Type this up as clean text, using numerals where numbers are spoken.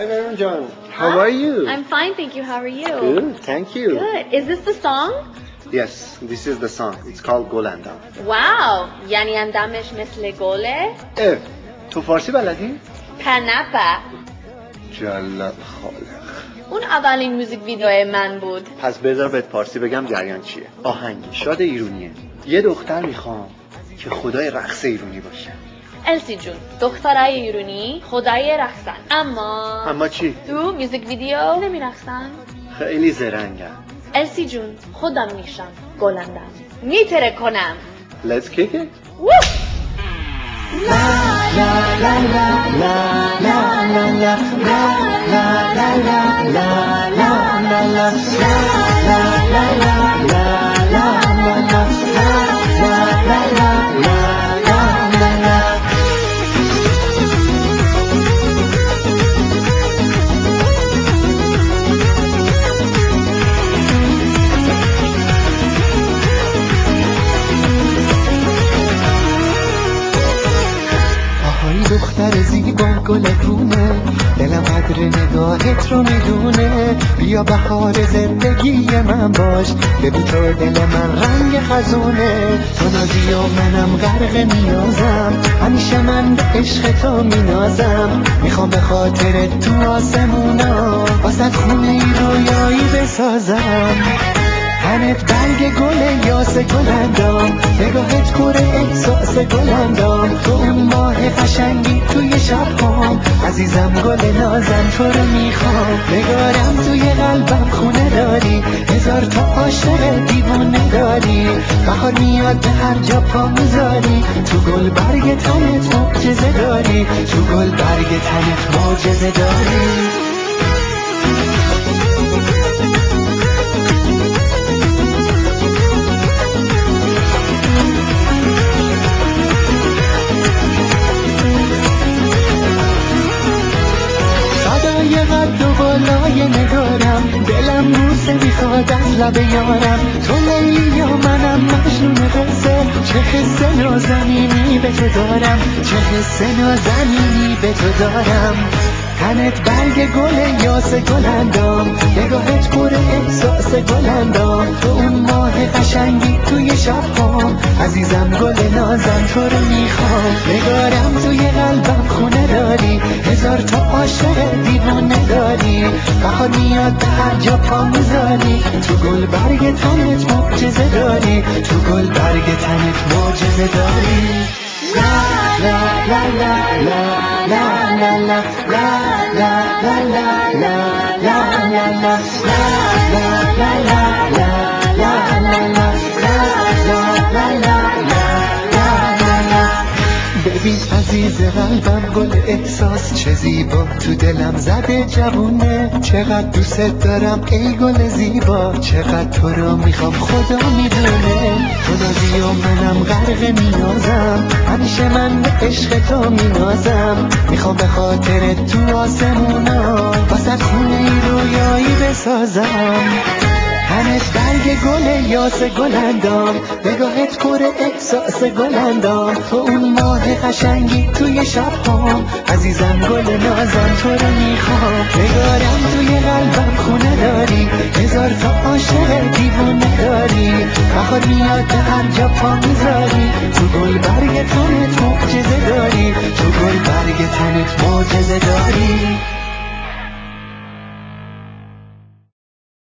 Hi, Varun John. How are you? I'm fine, thank you. How are you? Good, thank you. Good. Is this the song? Yes, this is the song. It's called Golandam. Wow. یعنی اندامش مثل گله؟ تو فارسی بلدی؟ پنپا. جلال خالق. اون اولین موزیک ویدیو من بود. پس بذار بهت فارسی بگم جریان چیه. آهنگ شاد ایرونیه. یه دختر میخوام که خدای رقص ایرونی باشه. السی جون، دخترای ایرانی خدای رقصن. اما چی؟ تو موزیک ویدیو نمیرقصن؟ خیلی زرنگن. السی جون، خودم میشم گلندم. میتره کنم. Let's kick it. Woo! La la la la la la la la la la la la la la la la la دختر زیبا گل رونه دلم قدر نگاهت رو میدونه بیا بهار زندگی من باش ببین تو دل من رنگ خزونه تو نازی و منم غرق نیازم همیشه من به عشق تو مینازم میخوام به خاطر تو آسمونا واسه خونه ای رویایی بسازم تنت برگ گل یاس گلندام نگاهت پر احساس گلندام تو اون ماه قشنگی توی شبهام عزیزم گل نازم تو رو میخوام نگارم توی قلبم خونه داری هزار تا عاشق دیوونه داری بهار میاد به هر جا پا میذاری تو گل برگ تنت معجزه داری تو گل برگ تنت معجزه داری قد و بالای نگارم دلم بوسه میخواد از لب یارم تو لیلی یا منم مجنون قصه چه حس نازنینی به تو دارم چه حس نازنینی به تو دارم تنت برگ گل یاس گلندام نگاهت پر احساس گلندام تو اون ماه قشنگی توی شبهام عزیزم گل نازم تو رو میخوام نگارم توی قلبم خونه داری هزار تا عاشق دیوونه داری بهار میاد به هر جا پا میذاری تو گل برگ تنت معجزه داری تو گل برگ تنت معجزه داری لا لا لا لا لا لا لا لا لا لا لا لا لا لا لا لا لا لا ببین عزیز قلبم گل احساس چه زیبا تو دلم زده جوونه چقدر دوست دارم ای گل زیبا چقدر تو رو میخوام خدا میدونه تو نازی و منم غرق نیازم همیشه من به عشق تو مینازم میخوام به خاطر تو آسمونا واسه خونه ای رویایی بسازم تنت برگ گل یاس گلندام نگاهت پر احساس گلندام تو اون ماه قشنگی توی شبهام عزیزم گل نازم تو رو میخوام نگارم توی قلبم خونه داری هزار تا عاشق دیوونه داری بهار میاد به هر جا پا میذاری تو